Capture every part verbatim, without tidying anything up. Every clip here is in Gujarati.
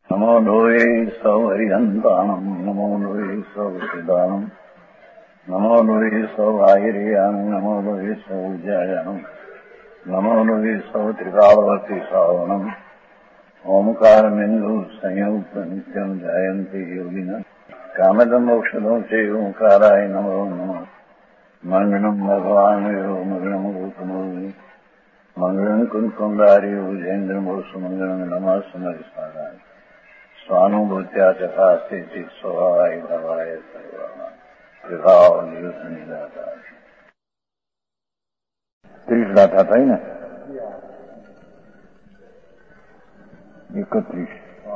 નમો લોહે સૌહરિહંતાણમ નમો લોહે સૌદાનમ નમો લોહે સૌઆયર્યામ નમો લોહે સૌજ્યાયામ નમો લોહે સૌ ત્રિકાળવતી સાવનમ ઓમકારમિંદુ સંયુક્ત નિત્યમ જાયંતી યોગિના કામદમ ઔષધો છે ઓંકારાય નમો નમઃ મંગળમ ભગવાન મંગળમ ગૌતમો મંગળમ કુંકુંડારી ઉજેન્દ્રમોષ મંગળમ નમઃ સમરિસારાય સ્વાનુભૂત્યા ચકાસ્તે સ્વભાવાય ભવાય સર્વા વિભાવ નિદાતા ત્રીસ ગાથા થઈ ને इकतीस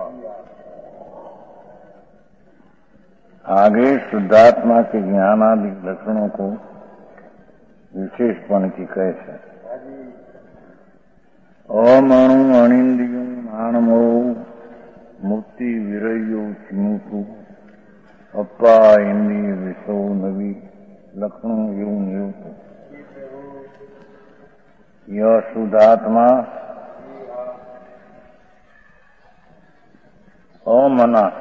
आगे शुद्धात्मा के ज्ञानादि लक्षणों को विशेष पंक्ति कैसे अमणु अणिंदियों नाणमो मुक्ति विरयो चिमुतु अप्पा इंद्रिय विषो नवी लक्षणों यूं यूं यह शुद्धात्मा अमना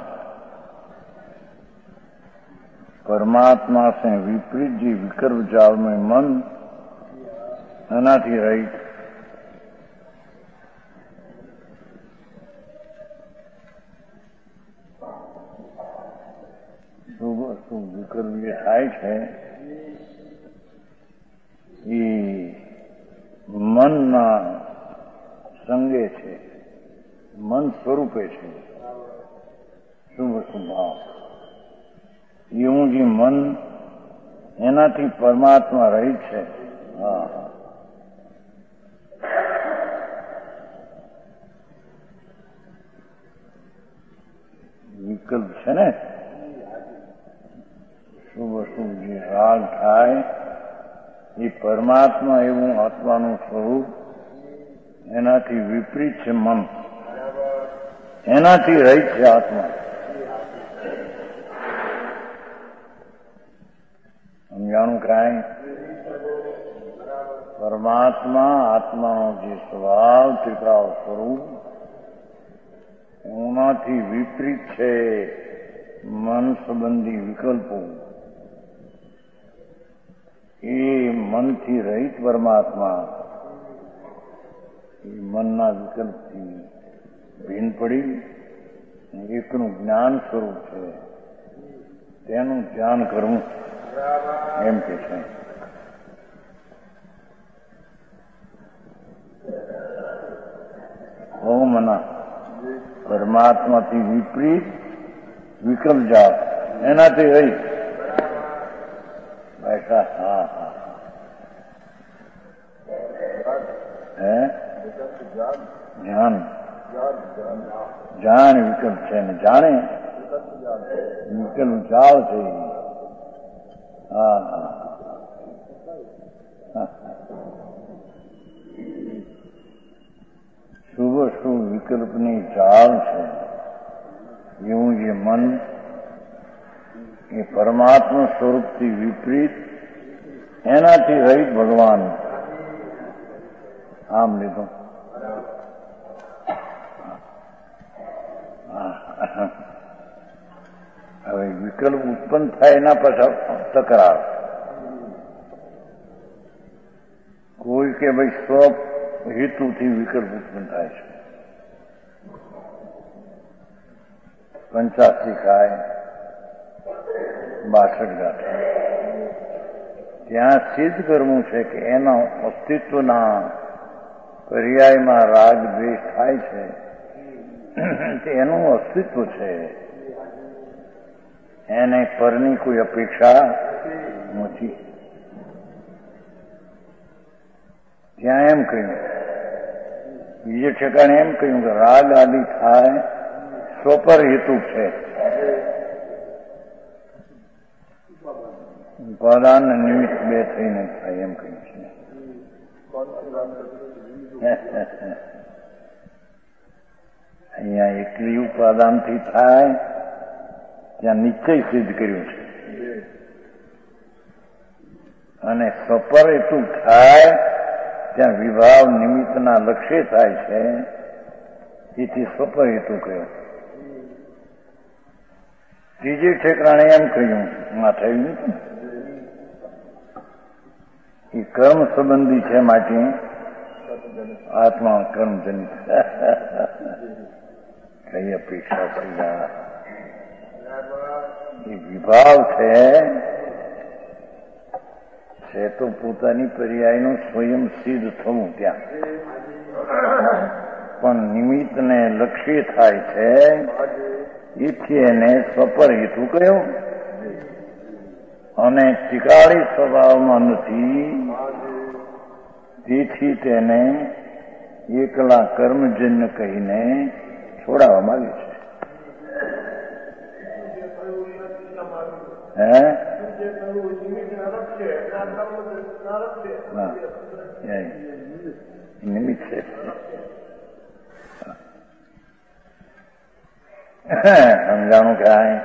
परमात्मा से विपरीत जी विकल्प जाल में मन एनाથી રહિત શુભ અશુભ વિકલ્પ જે થાય છે એ મનના સંગે છે, મન સ્વરૂપે છે. શુભ સ્વભાવ એવું જે મન એનાથી પરમાત્મા રહિત છે. હા હા વિકલ્પ છે ને શુભ અશુભ જે રાગ થાય એ પરમાત્મા એવું આત્માનું સ્વરૂપ એનાથી વિપરીત છે. મન એનાથી રહિત છે આત્મા. સમજાણું કાંઈ? પરમાત્મા આત્માનો જે સ્વભાવ ત્રિકાળ સ્વરૂપ એનાથી વિપરીત છે મન સંબંધી વિકલ્પો. એ મનથી રહિત પરમાત્મા એ મનના વિકલ્પથી ભીન પડી એકનું જ્ઞાન સ્વરૂપ છે, તેનું ધ્યાન કરવું એમ કે છે. ઓમના પરમાત્માથી વિપરીત વિકલ્પ જાપ એનાથી રહી બેઠા. હા હા હે ધ્યાન જાણે વિકલ્પ છે ને જાણે વિકલ્પ જાળ છે. હા હા શુભ શુભ વિકલ્પની જાળ છે. એવું જે મન એ પરમાત્મા સ્વરૂપથી વિપરીત એનાથી રહિત ભગવાન આમ લીધું. હવે વિકલ્પ ઉત્પન્ન થાય એના પાછળ તકરાર. કોઈ કે ભાઈ સ્વ હેતુથી વિકલ્પ ઉત્પન્ન થાય છે. પંચાસી ખાય બાસઠ ગાંઠા ત્યાં સિદ્ધ કરવું છે કે એના અસ્તિત્વના પર્યાયમાં રાગ દ્વેષ થાય છે તે એનું અસ્તિત્વ છે, એને પરની કોઈ અપેક્ષા નથી. ત્યાં એમ કહ્યું, બીજે ઠેકાણે એમ કહ્યું કે રાગ આદિ થાય સ્વપર હેતુ છે. ઉપાદાન નિમિત્ત બે થઈને થાય એમ કહ્યું છે. અહીંયા એકલી ઉપાદાનથી થાય ત્યાં નિશ્ચય સિદ્ધ કર્યું છે, અને સપર હેતુ થાય ત્યાં વિભાવ નિમિત્તના લક્ષ્ય થાય છે. તેથી સપર હેતુ કહ્યું. ત્રીજી ઠેકાણે એમ કહ્યું માં થયું નથી એ કર્મ સંબંધી છે માટે આત્મા કર્મજનિત કઈ અપેક્ષા થઈ એ વિભાવ છે છે તો પોતાની પર્યાયનું સ્વયં સિદ્ધ થવું ત્યાં પણ નિમિત્તને લક્ષ્ય થાય છે એથી એને સ્વપર હેતુ કહ્યું અને ટીકાળી સ્વભાવમાં નથી તેથી તેને એકલા કર્મજન્ય કહીને છોડાવવામાં આવ્યું છે હે નિમિત્ત છે સમજાણું કાંઈ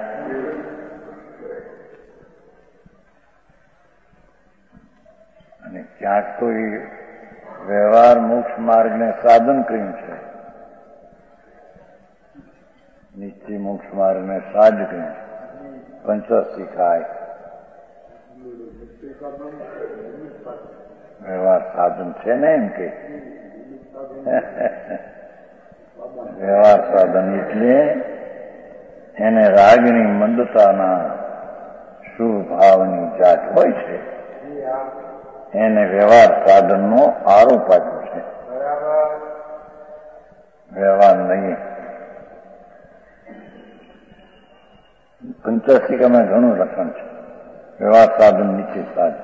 અને ક્યાંક તો એ વ્યવહાર મોક્ષ માર્ગને સાધન કહ્યું છે નિશ્ચય મોક્ષ માર્ગને સાજ કહ્યું પંચાસી ખાય વ્યવહાર સાધન છે ને એમ કે વ્યવહાર સાધન એટલે એને રાગની મંદતાના શુભ ભાવની જાત હોય છે એને વ્યવહાર સાધનનો આરોપ આપ્યો છે વ્યવહાર નહીં પંચાસિકામાં ઘણું લખણ છે વ્યવહાર સાધન નીચે સાધન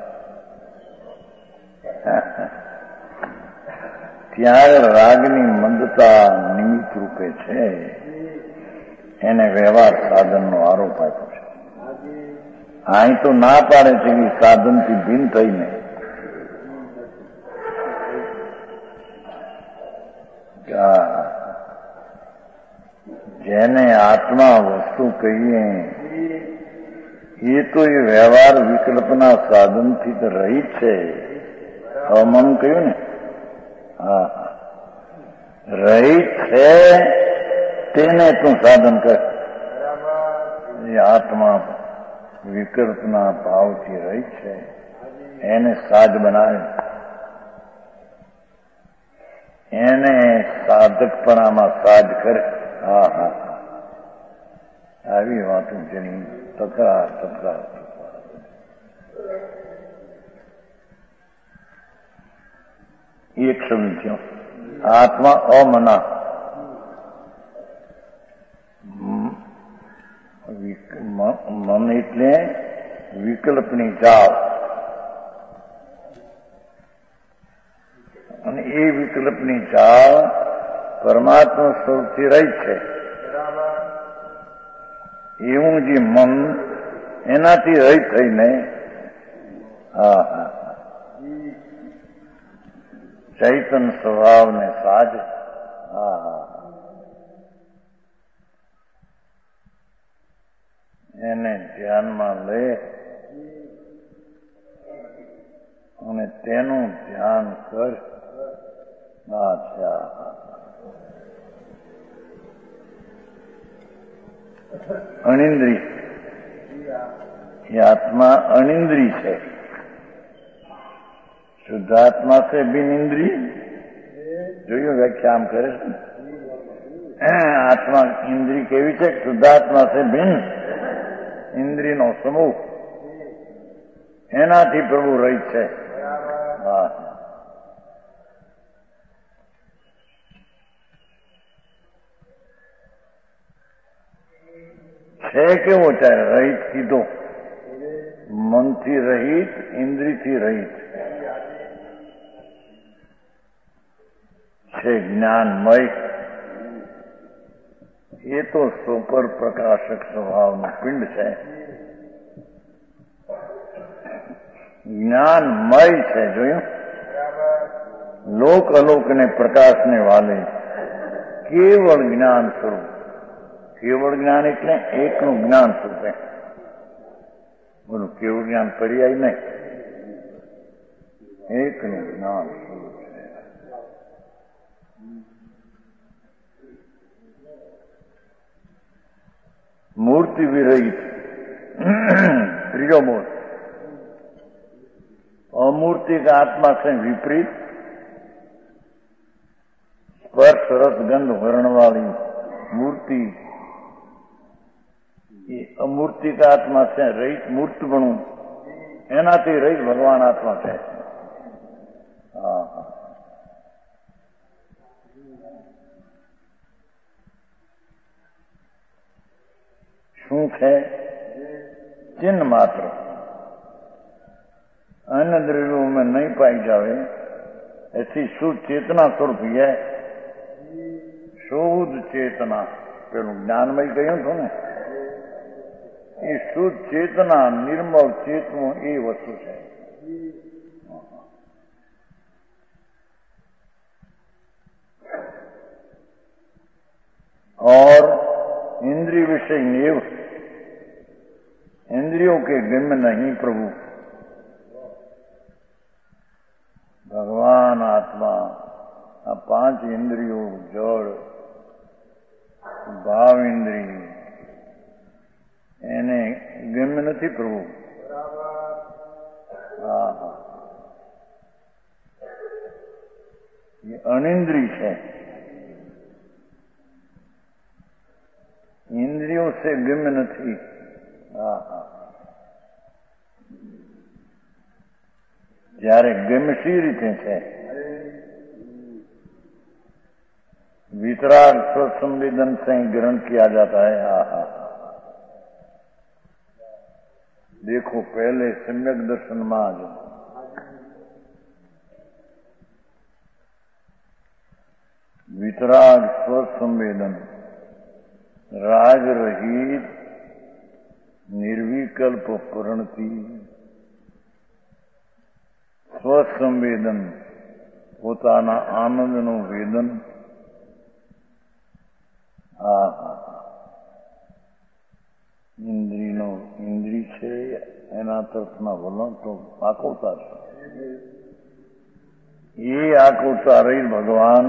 ત્યાં રાગની મંદતા નિમિત્ત રૂપે છે એને વ્યવહાર સાધનનો આરોપ આપ્યો છે અહીં તો ના પાડે છે કે સાધનથી ભિન્ન થઈને જેને આત્મા વસ્તુ કહીએ એ તો એ વ્યવહાર વિકલ્પના સાધનથી તો રહી છે હવામાન કહ્યું ને હા રહી છે તેને તું સાધન કર એ આત્મા વિકલ્પના ભાવથી રહી છે એને સાજ બનાવે એને સાધકપણામાં સાજ કરે હા હા આવી વાતો જેની તકરાર તકરાર એક શબ્દ થયો આત્મા અમના મન એટલે વિકલ્પની જાળ અને એ વિકલ્પની જાળ પરમાત્મા સ્વરૂપથી રહી છે એવું જે મન એનાથી રહી થઈને હા હા ચૈતન સ્વભાવને સાજ હા હા એને ધ્યાનમાં લે અને તેનું ધ્યાન કર અચ્છા અનિંદ્રી એ આત્મા અનિંદ્રી છે શુદ્ધાત્મા છે બિન ઇન્દ્રી જોયું વ્યાખ્યા આમ કરે છે આત્મા ઇન્દ્રી કેવી છે શુદ્ધાત્મા છે બિન ઇન્દ્રિયનો સમૂહ એનાથી પ્રભુ રહી છે હા છે કેવો ચાહે રહિત કીધો મનથી રહિત ઇન્દ્રિયથી રહિત છે જ્ઞાનમય એ તો સુપર પ્રકાશક સ્વભાવનું પિંડ છે જ્ઞાનમય છે જોયું લોક અલોકને પ્રકાશને વાલે કેવળ જ્ઞાન સ્વરૂપ કેવળ જ્ઞાન એટલે એકનું જ્ઞાન સ્વરૂપે બોલું કેવું જ્ઞાન પર્યાય નહીં એકનું જ્ઞાન સ્વરૂપ છે મૂર્તિ મૂર્તિ વિરહિત ત્રીજો બોધ. अमूर्ति का आत्मा से विपरीत स्पर्श रस गंध वर्ण वाली मूर्ति, ये अमूर्ति का आत्मा से रहित मूर्त बनू एनाथी रहित भगवान आत्मा है. हाँ हाँ શું છે? चिन्ह मात्र अन्य द्रव्यों में नहीं पाई जावे ऐसी शुद्ध चेतना स्वरूप है. शुद्ध चेतना પેલું જ્ઞાનમય કહ્યું હતું ને, એ શુદ્ધ ચેતના નિર્મળ ચેતનું એ વસ્તુ છે. और इंद्रिय विषय नेव, इंद्रियों के गम्य नहीं प्रभु. भगवान आत्मा आ पांच इंद्रियों जड़ भाव इंद्रिय એને ગમ્ય નથી પ્રભુ. હા હા એ અનિંદ્રિય છે. इंद्रियों से गम्य नहीं. हाँ हाँ જ્યારે ગમ્યશી રીતે છે वितराग स्वसंवेदन से ग्रहण किया जाता है. हाँ हाँ देखो पहले सम्यक दर्शन में आज वितराग स्वसंवेदन राग रहित निर्विकल्प परिणति સ્વસંવેદન પોતાના આનંદનું વેદન. હા હા ઇન્દ્રિયનો ઇન્દ્રિય છે એના તરફના વલણ તો આકુરતા છે. એ આકુરતા રહી ભગવાન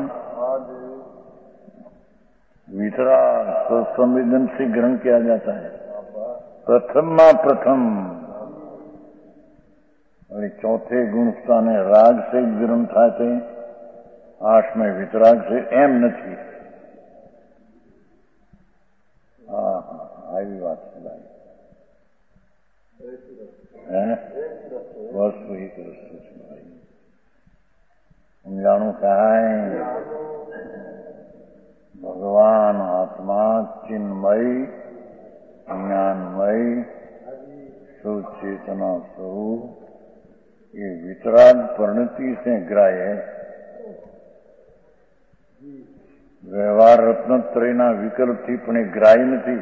वितराग स्वसंवेदन से ग्रहण किया जाता है. प्रथम में प्रथम और चौथे गुण स्थाने राग से ग्रहण थाते, आठमें वितराग से एम नहीं. हाँ हाँ આવી વાત છે ભાઈ. બસ એક રસ્તો છે ભાઈ. સમજાણું કાંઈ भगवान आत्मा चिन्मय ज्ञानमय सुचेतना स्वरूप ये वितराग परिणति से ग्राह्य व्यवहार रत्नत्रयना विकल्प थी पण ए ग्राह्य नहीं.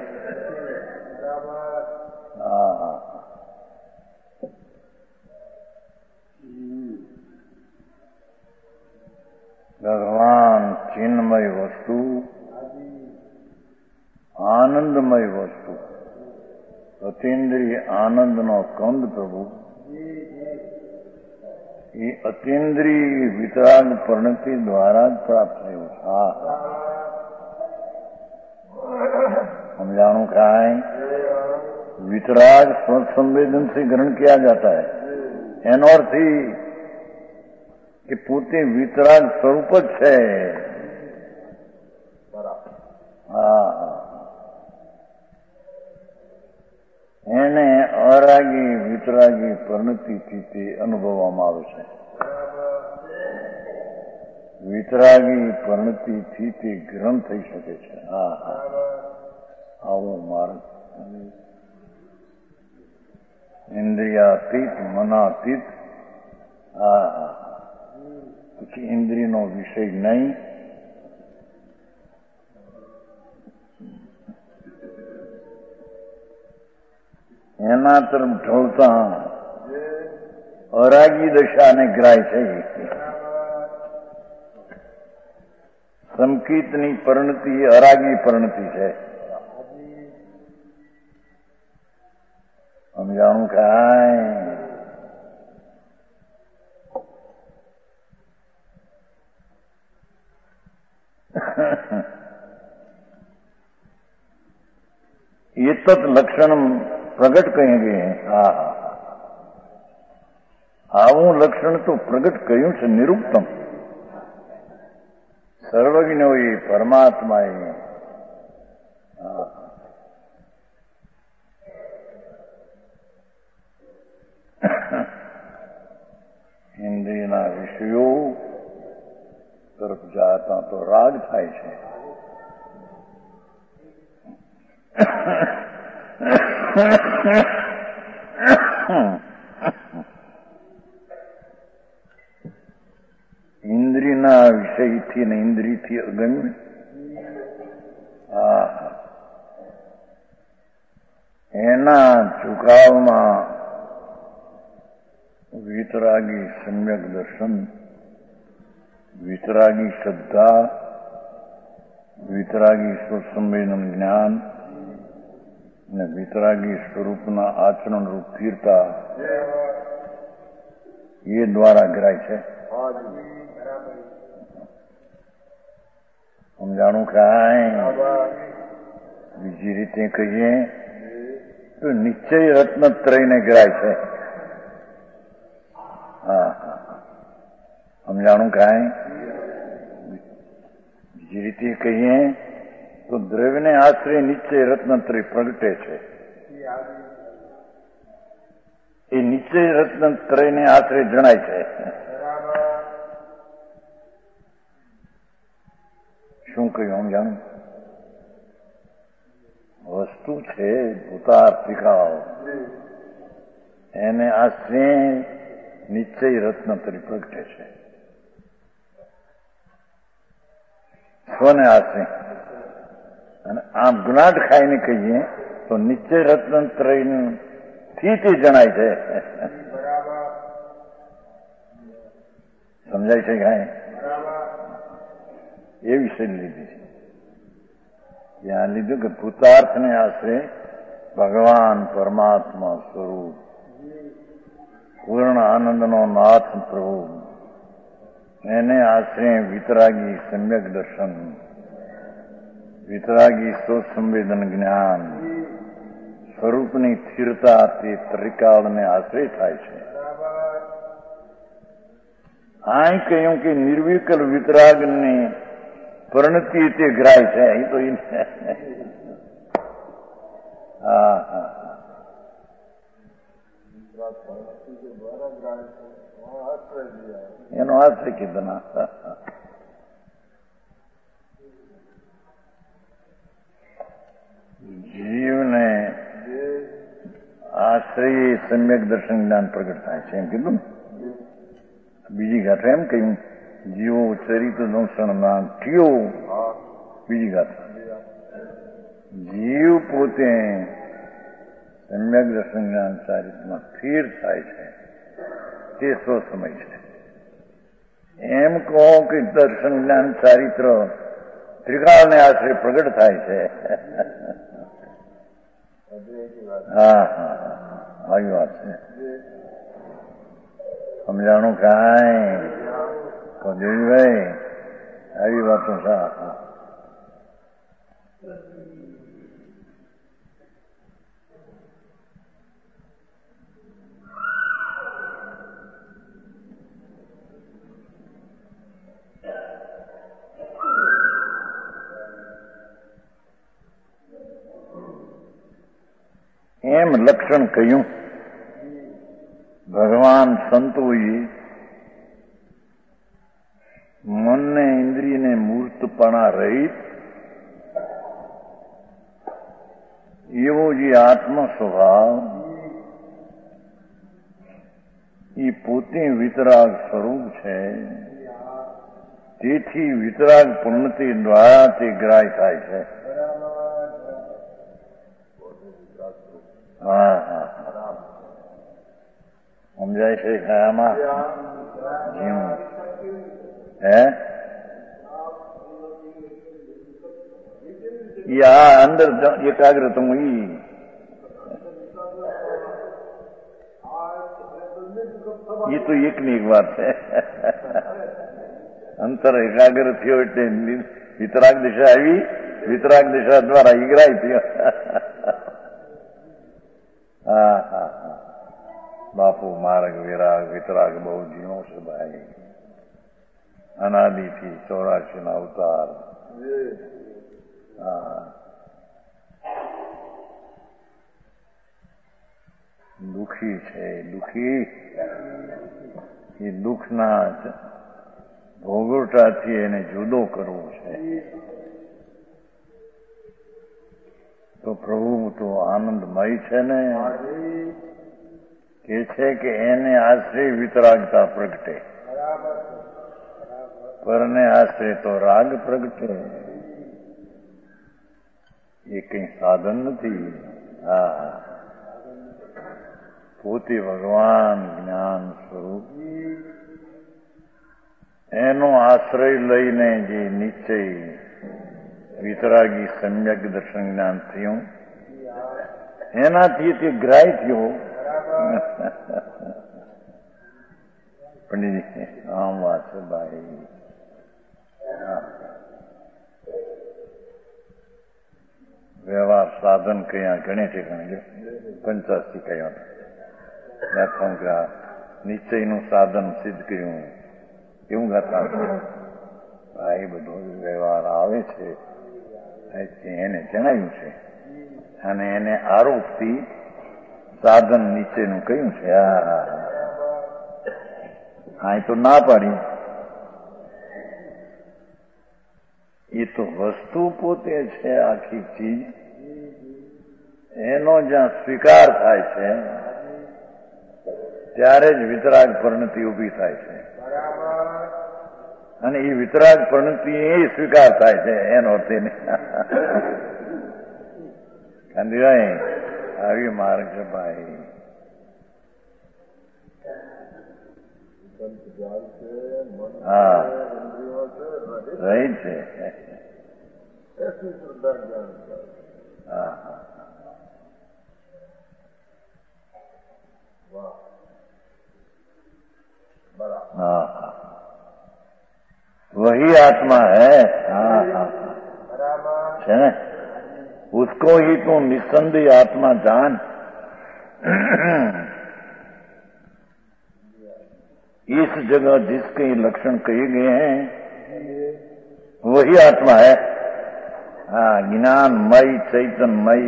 हाँ हाँ भगवान चिन्मय वस्तु आनंदमय वस्तु अतीन्द्रिय आनंद नो कंद प्रभु ये अतीन्द्रिय वितराग परिणति द्वारा प्राप्त थयो. हाँ समझाणु क्या है? वितराग स्वसंवेदन से ग्रहण किया जाता है. एनो अर्थ ही कि पोते वितराग स्वरूप ज छे. हाँ એને અરાગી વિતરાગી પરિણતિથી તે અનુભવવામાં આવે છે. વિતરાગી પરિણતિથી તે ગ્રહણ થઈ શકે છે. હા હા આવો માર્ગ ઇન્દ્રિયાતીત મનાતીત. હા હા પછી ઇન્દ્રિયનો વિષય નહીં. એના તરફ ઢોળતા અરાગી દશાને ગ્રાહ્ય છે. સંકિતની પરિણતિ અરાગી પરિણતિ છે. સમજાણું કાંઈ? એ તત્ લક્ષણ પ્રગટ કહેંગે. હા હા આવું લક્ષણ તો પ્રગટ કહ્યું છે નિરૂપતમ. સર્વજ્ઞ હોય પરમાત્મા એ ઇન્દ્રિયના વિષયો તરફ જાતા તો રાગ થાય છે. ઇન્દ્રિયના વિષયથી ને ઇન્દ્રિયથી અગમ્ય. હા એના ઝુકાવમાં વિતરાગી સમ્યક દર્શન, વિતરાગી શ્રદ્ધા, વિતરાગી સ્વસંવેદન જ્ઞાન અને વિતરાગી સ્વરૂપના આચરણ રૂપ સ્થિરતા એ દ્વારા ગ્રાય છે. સમજાણું કાંઈ બીજી રીતે કહીએ તો નિશ્ચય રત્નત્રયને ગ્રાય છે. હા હા સમજાણું કાંઈ બીજી રીતે કહીએ તો દ્રવ્યને આશ્રય નિશ્ચય રત્નત્રય પ્રગટે છે. એ નિશ્ચય રત્નત્રયને આશ્રય જણાય છે. શું કહ્યું સમજાણું? વસ્તુ છે ભૂતાર્થિકાઓ એને આશ્રય નિશ્ચય રત્નત્રય પ્રગટે છે. સ્વને આશ્રય અને આમ ગુનાટ ખાઈને કહીએ તો નિશ્ચય રત્નત્રય થી તે જણાય છે. સમજાય છે કાંઈ? એ વિષય લીધી છે. ત્યાં લીધું કે ભૂતાર્થને આશ્રય ભગવાન પરમાત્મા સ્વરૂપ પૂર્ણ આનંદનો નાથ પ્રભુ એને આશ્રય વિતરાગી સમ્યક દર્શન, વિતરાગી સ્વસંવેદન જ્ઞાન, સ્વરૂપની સ્થિરતા તે ત્રિકાળને આશ્રય થાય છે. આ કહ્યું કે નિર્વિકલ વિતરાગની પરિણતિ તે ગ્રાય છે. એ તો હા હા એનો આશ્રય કીધો. જીવને આશ્રય સમ્યક દર્શન જ્ઞાન પ્રગટ થાય છે એમ કીધું. બીજી ઘાટ એમ કહ્યું જીવો ચરિત્ર દંશન ના કયો. બીજી ઘાટ જીવ પોતે સમ્યક દર્શન જ્ઞાન ચારિત્રમાં સ્થિર થાય છે તે સ્વસમય છે. એમ કહો કે દર્શન જ્ઞાન ચારિત્ર ત્રિકાળને આશ્રય પ્રગટ થાય છે. હા હા આવી વાત છે. સમજાણું કાંઈ દેવીભાઈ? આવી વાતો હા હા એમ લક્ષણ કહ્યું. ભગવાન સંતોએ મનને ઇન્દ્રિયને મૂર્તપણા રહિત એવો જે આત્મ સ્વભાવ એ પોતે વિતરાગ સ્વરૂપ છે. તેથી વિતરાગ પૂર્ણતિ દ્વારા તે ગ્રાહ્ય થાય છે. હા હા સમજાય છે આમાં? હે આ અંદર એકાગ્રતમ ઈ એ તો એકની એક વાત છે. અંતર એકાગ્ર થયો એટલે વિતરાગ દિશા આવી, વિતરાગ દિશા દ્વારા ઈગ્રાય થયો. હા હા હા બાપુ માર્ગ વિરાગ વિતરાગ બહુ ઝીણો છે ભાઈ. અનાદિથી ચોરાશી ના અવતાર. હા દુઃખી છે દુઃખી. એ દુઃખના ભોગવટાથી એને જુદો કરવો છે. તો પ્રભુ તો આનંદમય છે ને, કે છે કે એને આશ્રય વિતરાગતા પ્રગટે, પરને આશ્રય તો રાગ પ્રગટે. એ કઈ સાધન નથી. હા પોતે ભગવાન જ્ઞાન સ્વરૂપ, એનો આશ્રય લઈને જે નિશ્ચય વિતરાગી સમ્યક દર્શન જ્ઞાન થયું, એનાથી તે ગ્રાહ્ય થયો. પંડિતજી આમ વાત છે ભાઈ. વ્યવહાર સાધન કયા ગણે છે ગણે પંચાસી કયા નિશ્ચયનું સાધન સિદ્ધ કર્યું એવું ગાતા ભાઈ. બધો વ્યવહાર આવે છે એને જણાવ્યું છે, અને એને આરોપથી સાધન નીચેનું કહ્યું છે. હા તો ના પાડી. એ તો વસ્તુ પોતે છે આખી ચીજ, એનો જ્યાં સ્વીકાર થાય છે ત્યારે જ વિતરાગ પરિણતિ ઉભી થાય છે. અને એ વિતરાગ પરિણતિ એ સ્વીકાર થાય છે એનો અર્થ નહીં. કાંદીભાઈ આવી માર્ગ છે ભાઈ. હા રહી છે. હા હા हाँ हाँ वही आत्मा है. हाँ हाँ है ना, उसको ही तो निस्संदेह आत्मा जान. इस जगह जिसके लक्षण कहे गए हैं वही आत्मा है. हाँ ज्ञानमय चैतन्यमय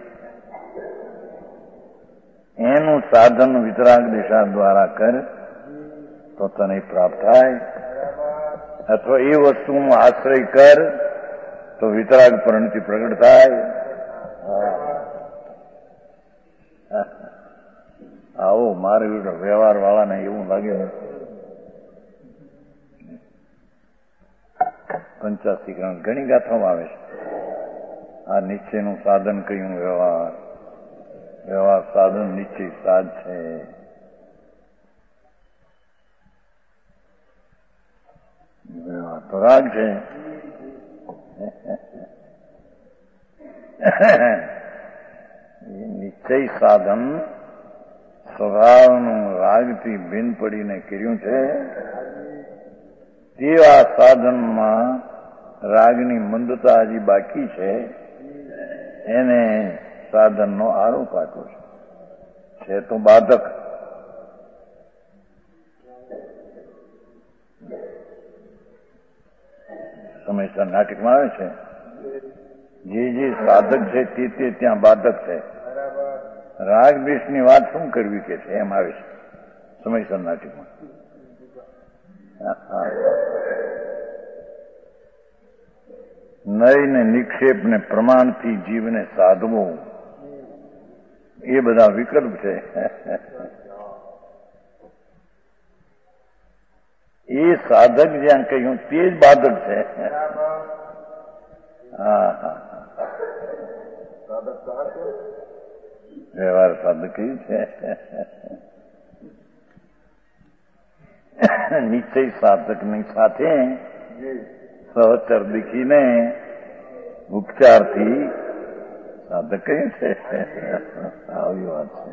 એનું સાધન વિતરાગ દિશા દ્વારા કર તો તને પ્રાપ્ત થાય, અથવા એ વસ્તુનો આશ્રય કર તો વિતરાગ પરિણતિ પ્રગટ થાય. આવો મારે વ્યવહાર વાળાને એવું લાગે પંચાસી ગ્રહણ ઘણી ગાથામાં આવે છે. આ નિશ્ચયનું સાધન કયું વ્યવહાર, વ્યવહાર સાધન નિશ્ચય સાધ છે. વ્યવહાર તો રાગ છે. નિશ્ચય સાધન સ્વભાવનું રાગથી ભિન્ન પડીને કર્યું છે. તેવા સાધનમાં રાગની મંદતા હજી બાકી છે, એને સાધનનો આરોપ આપ્યો છે. છે તો બાધક. સમયસર નાટકમાં આવે છે જે જે સાધક છે તે તે ત્યાં બાધક છે. રાગ દ્વેષની વાત શું કરવી કે છે એમ આવે છે સમયસર નાટકમાં. નય ને નિક્ષેપ ને પ્રમાણથી જીવને સાધવો એ બધા વિકલ્પ છે. એ સાધક જ્યાં કહ્યું તે જ બાધક છે. હા હા વ્યવહાર સાધક કયું છે. નિશ્ચય સાધકની સાથે સહચર દીખીને ઉપચારથી સાધક કયું છે. આવી વાત છે.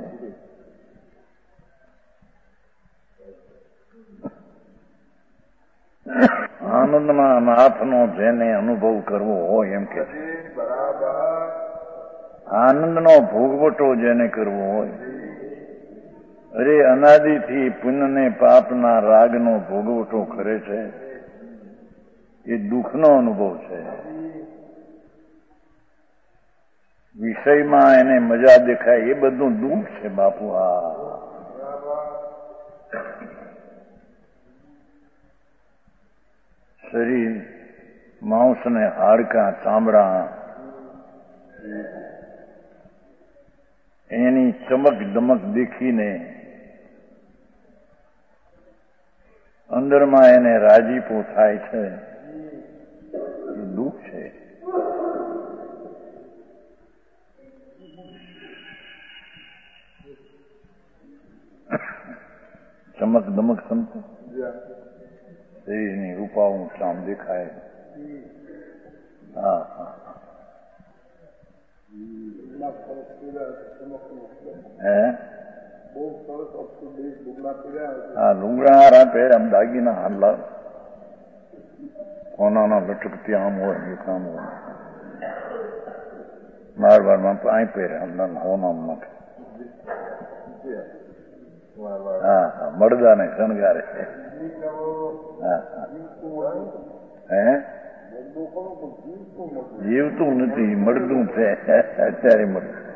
આનંદના નાથનો જેને અનુભવ કરવો હોય એમ કે છે આનંદનો ભોગવટો જેને કરવો હોય, અરે અનાદિથી પુણ્યને પાપના રાગનો ભોગવટો કરે છે, એ દુઃખનો અનુભવ છે. વિષયમાં એને મજા દેખાય એ બધું દુઃખ છે બાપુ. આ શરીર, માંસ ને હાડકાં, ચામડા, એની ચમક દમક દેખીને અંદરમાં એને રાજીપો થાય છે, એ દુઃખ છે. ચમક દમક સમજો, શરીરની રૂપાવું શામ દેખાય. હા હા હે હા લુગડા હારા પહેરે, આમ દાગીના હાલા કોનાના લટકતી આમ હોય એ કામ હોય. બાર બારમાં અહીં પહેરે હોનામ નાખે. હા હા મળદા ને શણગારે. હા હા હે જીવતું નથી, મળદું છે અત્યારે.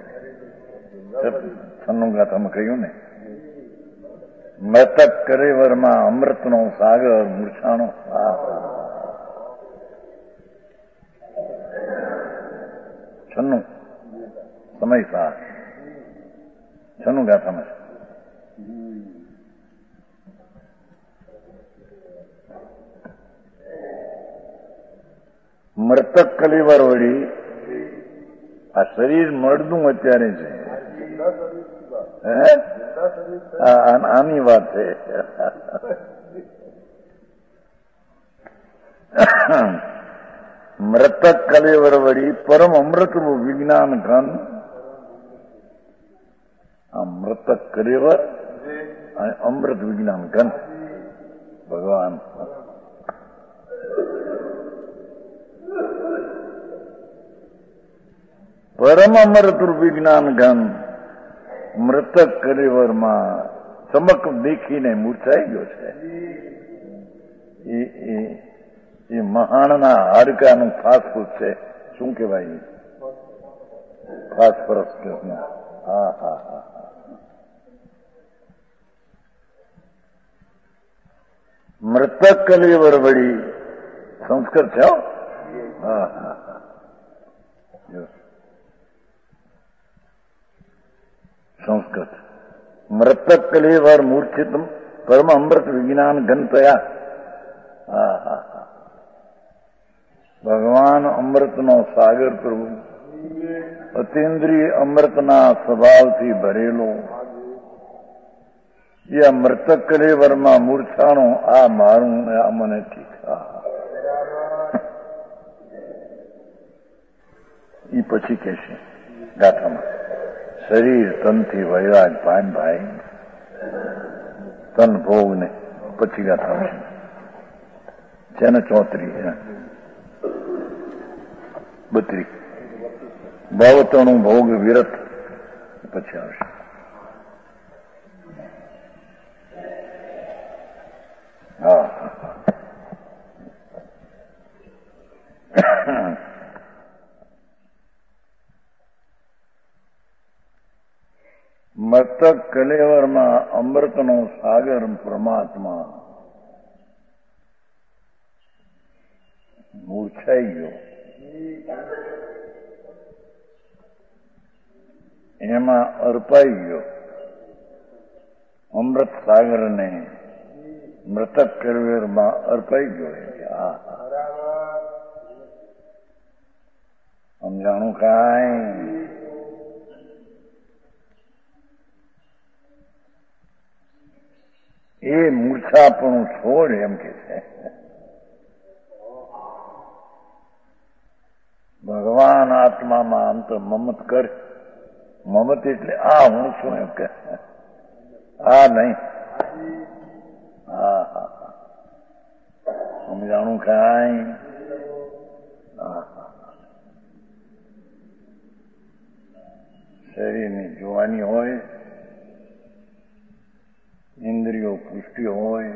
છન્નું ગાથામાં કહ્યું ને, મૃતક કરેવરમાં અમૃતનો સાગર મૂર્છાણો. છન્નું સમય સાર છન્નું ગાથામાં છે. મૃતક કલેવર વળી આ શરીર મળદું અત્યારે છે. આની વાત છે. મૃતક કલેવર વળી પરમ અમૃત વિજ્ઞાન ઘન. આ મૃતક કલેવર અને અમૃત વિજ્ઞાન ઘન ભગવાન. પરમ અમૃત વિજ્ઞાન ઘન મૃતક કલેવરમાં ચમક દેખીને મૂર્છાઈ ગયો છે. એ મહાણના હાડકાનું ફાસ્ફૂસ છે. શું કહેવાય? ફાસ્ફરસ. હા હા હા મૃતક કલેવર વળી સંસ્કૃત છે. હા હા હા સંસ્કૃત. મૃતક કલેવર મૂર્છિત પરમ અમૃત વિજ્ઞાન ઘનતયા. હા હા હા ભગવાન અમૃતનો સાગર પ્રભુ, અતિન્દ્રિય અમૃતના સ્વભાવથી ભરેલો એ મૃતક કલેવરમાં મૂર્છાણો. આ મારું, આ મને ઠીક. એ પછી કે છે ગાથામાં, શરીર તનથી વૈરાગ ભાન ભાઈ તન ભોગ ને પછી ગાથામાં છે ને ચોત્રી બત્રી ભાવતણું ભોગ વિરત પછી આવશે. હા મૃતક કલેવરમાં અમૃતનો સાગર પરમાત્મા મૂર્છાઈ ગયો. એમાં અર્પાઈ ગયો. અમૃત સાગરને મૃતક કલેવરમાં અર્પાઈ ગયો. સમજાણું કાંઈ? એ મૂર્છાપણું છોડ એમ કે છે. ભગવાન આત્મામાં અંત મમત કર. મમત એટલે આ હું છું એમ કે, આ નહીં. હા હા સમજાણું કાંઈ? હા શરીરની જોવાની હોય, ઇન્દ્રિયો પુષ્ટિ હોય,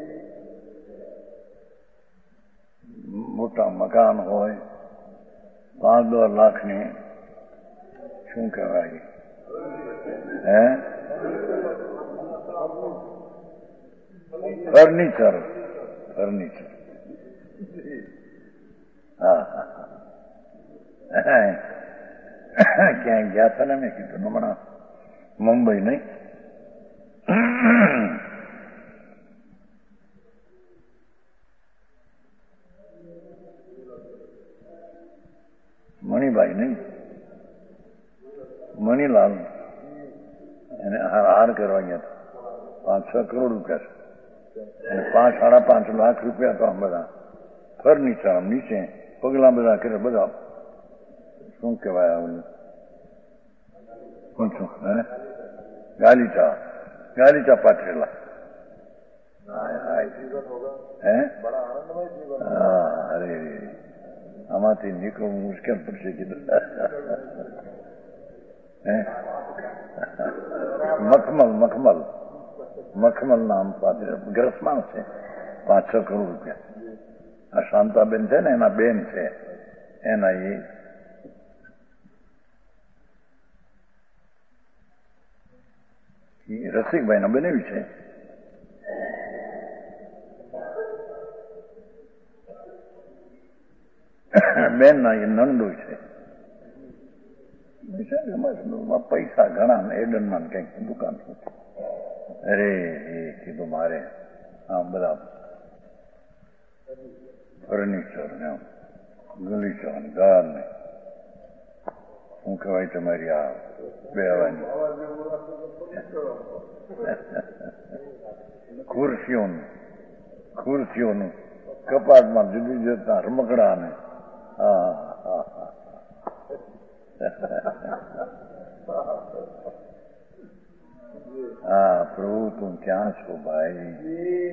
મોટા મકાન હોય, પાંચ દસ લાખની શું કહેવાય હે ફર્નિચર ફર્નિચર હા ક્યાંય ગયા હતા ને મેં કીધું હમણાં મુંબઈ નહીં મણિભાઈ નહીં મણિલાલ એને હાર કરવા ગયા પાંચ છ કરોડ રૂપિયા છે અને પાંચ સાડા પાંચ લાખ રૂપિયા તો આમ બધા ફર્નિચર આમ નીચે પગલા બધા કરે બધા શું કહેવાય આવું શું છું હે ગાલીચા ગાલીચા પાથરેલા હે હા અરે આમાંથી નીકળવું મુશ્કેલ પડશે કીધું હે મખમલ મખમલ મખમલ નામ પાત્ર ગ્રસમાં છે પાંચ છ કરોડ રૂપિયા આ શાંતાબેન છે ને એના બેન છે એના એ રસિકભાઈ ના બનાવી છે બેન ના એ નંદોય છે પૈસા ઘણા એડનમાં કઈક દુકાન અરે એ કીધું મારે આમ બધા ફર્નિચર ને આમ ગલીચા ને ગાર ને શું કહેવાય તમારી આ બેવાની ખુરશીઓનું ખુરશીઓનું કપાટમાં જુદી જતા રમકડા ને હા હા હા હા પ્રભુ તું ક્યાં છો ભાઈ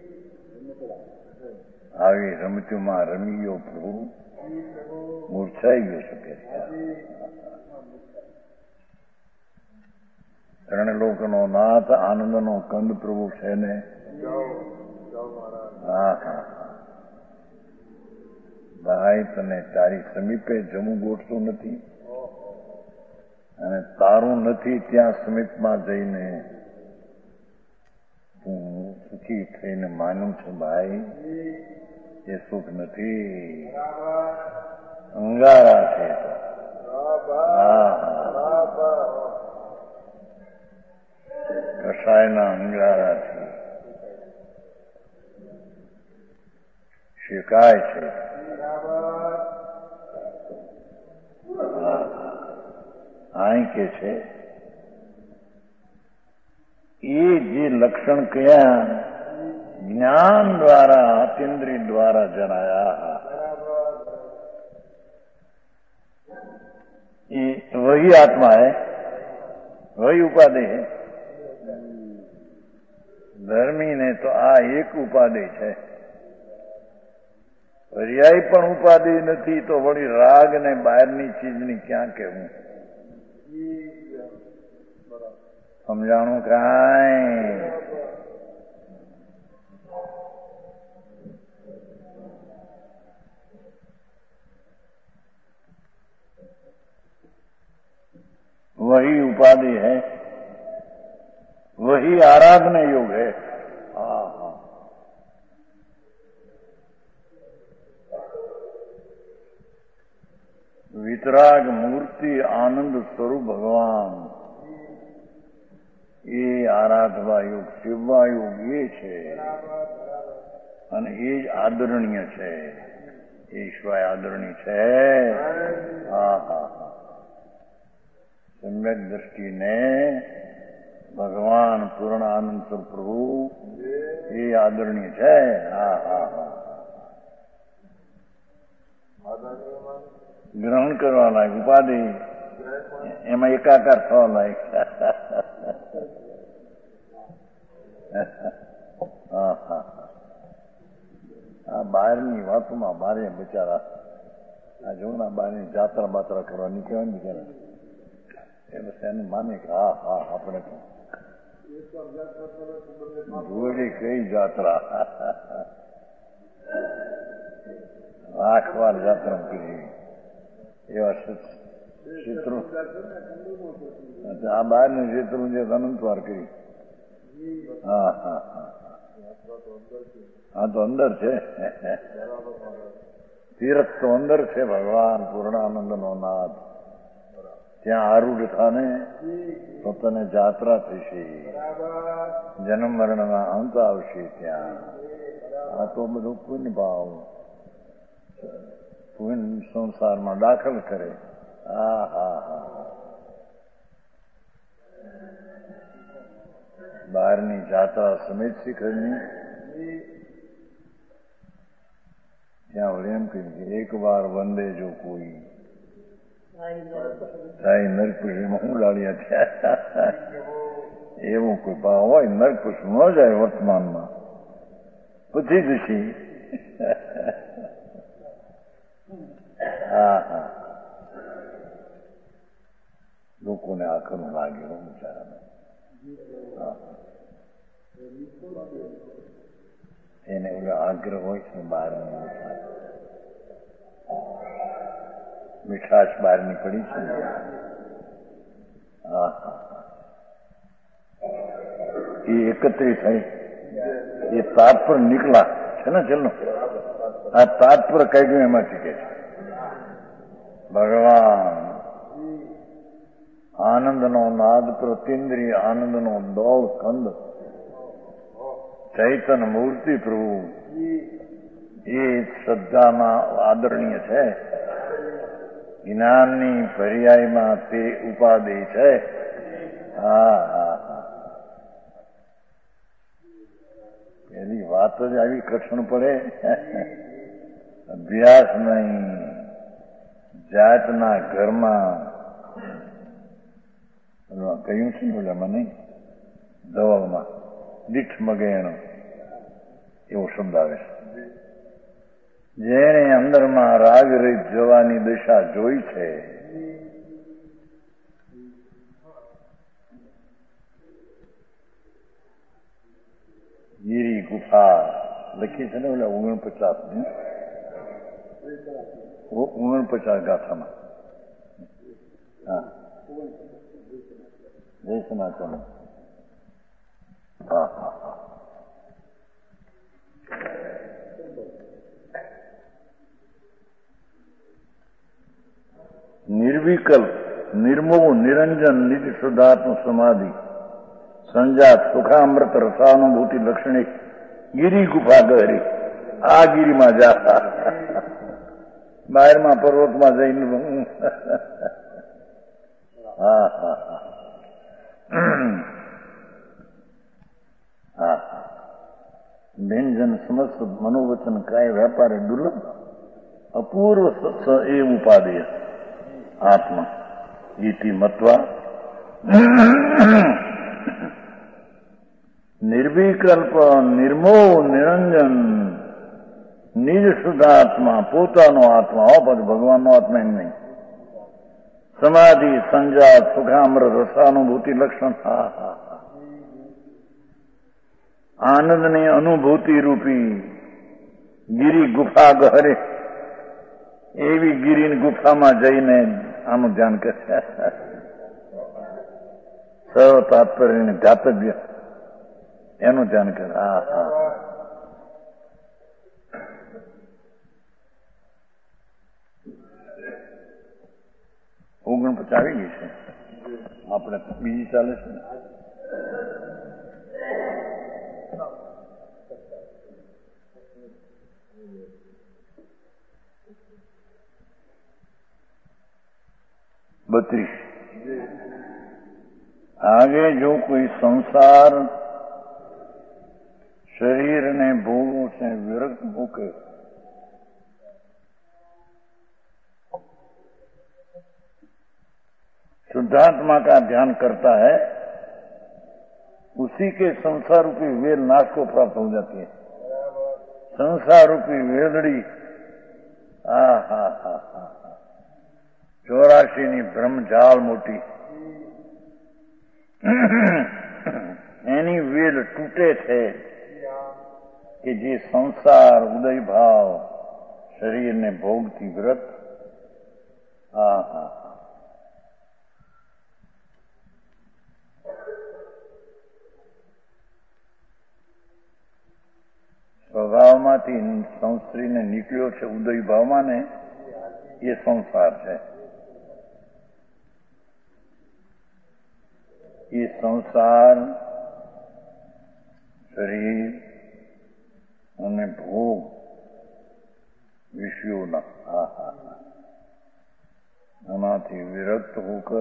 આવી રમતુમાં રમી ગયો પ્રભુ મૂર્છાઈ ગયો શકે ત્રણ લોકોનો નાથ આનંદનો કંદ પ્રભુ છે ને હા હા ભાઈ તને તારી સમીપે જમવું ગોઠતું નથી અને તારું નથી ત્યાં સમીપમાં જઈને તું સુખી થઈને માનું છું ભાઈ એ સુખ નથી અંગારા છે કસાયના અંગારા છે શેકાય છે અહીં કે છે એ જે લક્ષણ કયા જ્ઞાન દ્વારા અતિન્દ્રિય દ્વારા જણાયા એ વહી આત્મા है वही उपाधि है ધર્મી ને તો આ એક ઉપાધિ છે પર્યાય પણ ઉપાધિ નથી તો વળી રાગ ને બહારની ચીજની ક્યાં કહેવું સમજાણું કાંઈ वही उपाधि है वही आराधना योग है हाँ हाँ वितराग मूर्ति आनंद स्वरूप भगवान એ આરાધવા યુગ શિવવા યુગ એ છે અને એ જ આદરણીય છે એ સિવાય આદરણીય છે હા હા હા સમ્યક દ્રષ્ટિને ભગવાન પૂર્ણ આનંદ સ્વરૂપ પ્રભુ એ આદરણીય છે હા હા હા ગ્રહણ કરવા લાયક ઉપાધિ એમાં એકાકાર થવા લાયક હા હા આ બહારની વાતોમાં મારે બિચારા આ જોના બહારની જાત્રા બાત્રા કરવા નીકળ્યા બિચારા એ બસ એનું માને કે હા હા આપણે જોડી કઈ જાત્રા લાખ વાર જાત્રા કરી એવા ચિત્રો આ બહારનું ચિત્રું છે અનંત વાર કરી. હા હા હા હા તો અંદર છે તીરથ તો અંદર છે ભગવાન પૂર્ણાનંદ નો નાથ. ત્યાં આરૂઢ થાને તો તને જાત્રા થશે, જન્મ મરણના અંત આવશે ત્યાં. આ તો બધું પુણ્ય ભાવ પુણ્ય સંસારમાં દાખલ કરે. હા હા હા બહારની જાત્રા સમેત શિખરની ત્યાં વળી એમ કહ્યું કે એક વાર વંદે જો કોઈ થાય નરકુશીમાં હું લાડ્યા થયા. એવું કોઈ ભાવ હોય નરકુશ ન જાય વર્તમાનમાં પછી જશે. હા હા લોકોને આખરું લાગે હું બિચારાને. એને ઓલો આગ્રહ હોય છે બહારની મીઠાશ બહારની પડી છે. હા હા એ એકત્રિત થઈ એ તાપ પર નીકળા છે ને ચલો આ તાપ પર કઈ ગયું એમાંથી કે છે ભગવાન આનંદનો નાદ પ્રતિન્દ્રિય આનંદનો દોડ કંદ ચૈતન મૂર્તિ પ્રભુ એ શ્રદ્ધામાં આદરણીય છે. જ્ઞાનની પર્યાયમાં તે ઉપાધિ છે. હા હા હા એની વાત જ આવી કઠણ પડે. અભ્યાસ નહીં જાતના ઘરમાં કહ્યું છે ને ઓલામાં નહીં દવામાં દીઠ મગેણો એવો શબ્દ આવે છે. જેણે અંદરમાં રાગ રહિત જવાની દિશા જોઈ છે ગીરી ગુફા લખી છે ને ઓલા ઓગણપચાસ ને ઓગણપચાસ ગાથામાં. હા જય સનાતન. હા હા હા નિર્વિકલ્પ નિર્મોહ નિરંજન નિજ શુદ્ધાત્મ સમાધિ સંજાત સુખામૃત રસાનુભૂતિ લક્ષણિક ગિરી ગુફા ગહરી. આ ગિરીમાં જાતા બહારમાં પર્વતમાં જઈને. હા હા હા હા વ્યંજન સમસ્ત મનોવચન કાય વ્યાપારે દુર્લભ અપૂર્વ એ ઉપાધિ આત્મા ઇતિ મત્વા નિર્વિકલ્પ નિર્મોહ નિરંજન નિજ શુદ્ધાત્મા પોતાનો આત્મા હો પછી ભગવાનનો આત્મા એમ નહીં. સમાધિ સંજાત સુખામ્ર રસાનુભૂતિ લક્ષણ. હા હા હા આનંદની અનુભૂતિ રૂપી ગિરી ગુફા ગહરે એવી ગિરીની ગુફામાં જઈને આનું ધ્યાન કરે. સર્વ તાત્પર્ય ધાતવ્ય એનું ધ્યાન કરે. હા હા ઓગણપચાસ આવી ગઈ છે. આપણે બીજી ચાલે છે ને બત્રીસ. आगे जो कोई संसार शरीर ने भोगों से विरक्त होकर शुद्धात्मा का ध्यान करता है उसी के संसार रूपी वेल नाश को प्राप्त हो जाती है. संसार रूपी वेलड़ी आ हा हा हा चौरासी ની બ્રહ્મજાળ મોટી એની વેલ તૂટે છે કે જે સંસાર ઉદય ભાવ શરીરને ભોગથી વ્રત. હા હા સ્વભાવમાંથી સંસ્ત્રીને નીકળ્યો છે ઉદય ભાવમાં ને એ સંસાર છે. એ સંસાર શરીર અને ભોગ વિષયોના હા હા હા એમાંથી વિરક્ત હોકર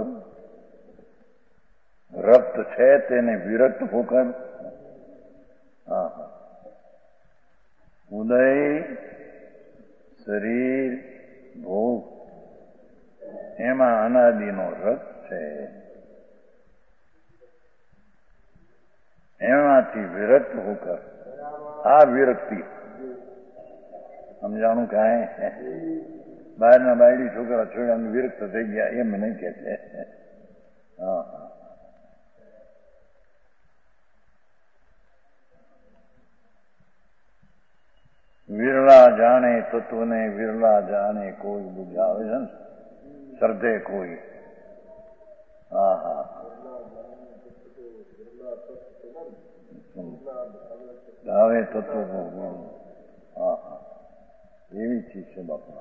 રક્ત છે તેને વિરક્ત હોકર હા હા ઉદય શરીર ભોગ એમાં અનાદિનો રસ છે. એમાંથી વિરક્ત હોકર આ વિરક્તિ સમજાણું કાંઈ બહારના બાયડી છોકરા છોડ્યા વિરક્ત થઈ ગયા એમ નહીં કે છે. હા હા વિરલા જાણે તત્વને વિરલા જાણે કોઈ બુઝાવે છે ને શ્રદ્ધે કોઈ. હા હા આવે તત્વ હા હા એવી ચીજ છે બાપા.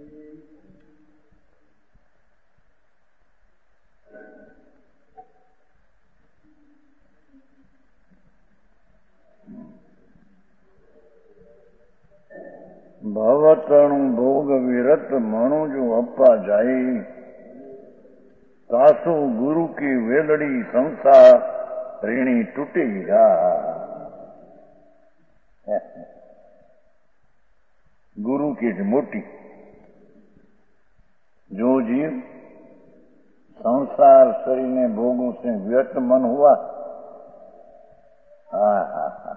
ભવતણું ભોગ વિરત મણું જો અપ્પા જાય સાસુ ગુરુ કી વેલડી સંસાર ऋणी टूटी गा. गुरु की मोटी जो जीव संसार शरीर ने भोगों से व्यक्त मन हुआ. हा हा हा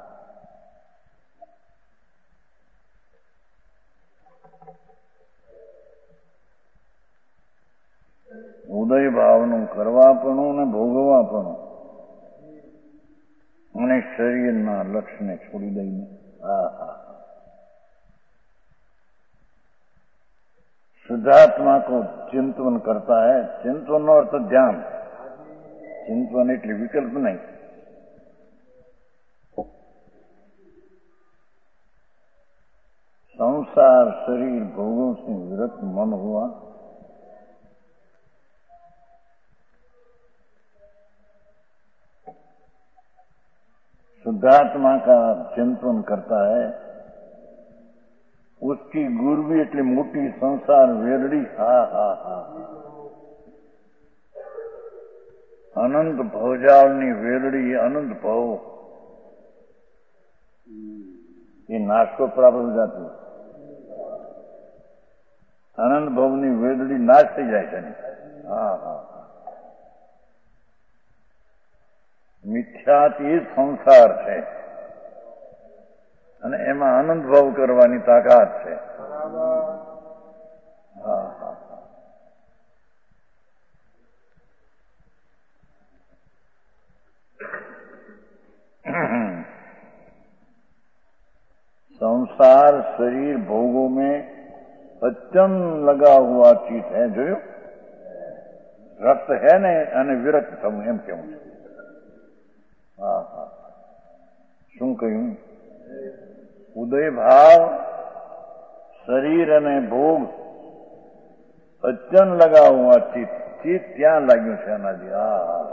ઉદય ભાવનું કરવાપણું ને ભોગવાપણું અને શરીરના લક્ષ્યને છોડી દઈને હા હા शुद्धात्मा को चिंतन करता है. चिंतन નો અર્થ ધ્યાન. ચિંતન એટલે વિકલ્પ નહીં. संसार शरीर भोगों से विरक्त मन हुआ. शुद्धात्मा का चिंतन करता है. उसकी गुरबी એટલે મોટી સંસાર વેરડી હા હા હા અનંત ભવજાળની વેરડી અનંત ભવ એ નાશ તો પ્રાપ્ત જાતું. અનંત ભવની વેરડી નાશ થઈ જાય છે. હા હા મિથ્યાત એ સંસાર છે અને એમાં આનંદ ભાવ કરવાની તાકાત છે. હા હા संसार शरीर भोगों में अत्यंत लगा हुआ चीज है. જોયું રક્ત હે ને અને વિરક્ત થવું એમ કેવું છે. હા હા શું કહ્યું? ઉદય ભાવ શરીર અને ભોગ અચન લગા હુઆ ચિત્ત. ચિત્ત ત્યાં લાગ્યું છે એનાથી. હા હા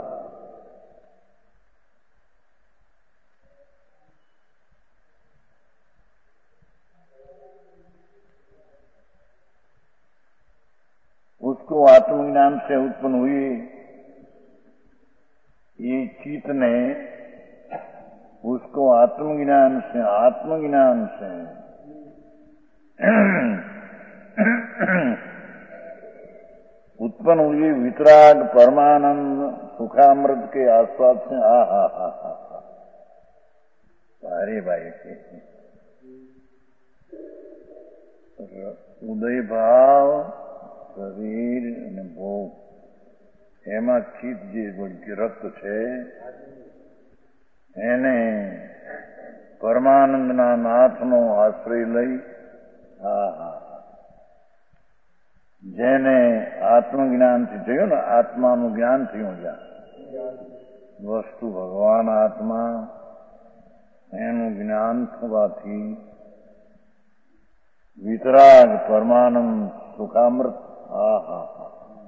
उसको आत्मज्ञान से उत्पन्न हुई ये चित्त ने उसको आत्मज्ञान से आत्मज्ञान से उत्पन्न हुई वितराग परमानंद सुखामृत के आस्वाद से आ हा हा हा अरे भाई उदय भाव शरीर અને ભોગ એમાં ચિત્ત જે રક્ત છે એને પરમાનંદના નાથનો આશ્રય લઈ હા હા જેને આત્મજ્ઞાનથી થયું ને આત્માનું જ્ઞાન થયું જ્યાં વસ્તુ ભગવાન આત્મા એનું જ્ઞાન થવાથી વિતરાગ પરમાનંદ સુખામૃત હા હા હા